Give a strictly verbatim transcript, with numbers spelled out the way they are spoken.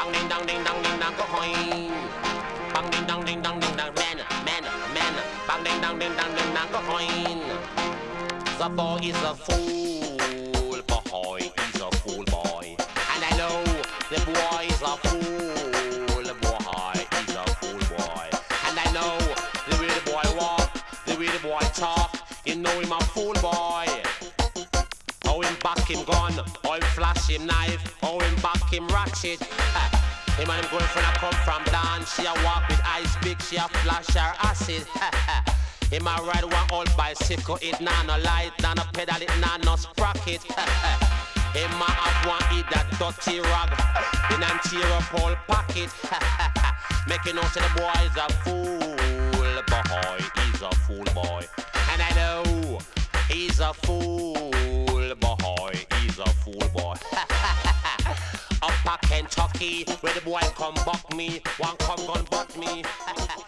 dong, ding dong, ding dong, ding dong, go hoin. Bang ding dong, ding dong, ding dong, man, man, man. Bang ding dong, ding dong, ding dong, go hoin. The boy is a fool, boy is a fool boy. And I know the boy is a fool, boy is a fool boy. And I know the way the boy walk, the way the boy talk, you know him a fool boy. How him back him gun, how him flash him knife, how him back him ratchet. Him and him girlfriend a come from dance, she a walk with ice pick, she a flash her acid. Him a ride one old bicycle, it nah no light, nah no pedal, it nah no sprocket. Him a have one eat that dirty rag, in and tear up all pocket. Making know say the boy is a fool, boy, he's a fool boy. And I know he's a fool, boy, he's a fool boy. Up a Kentucky, where the boy come buck me, one come gun butt me.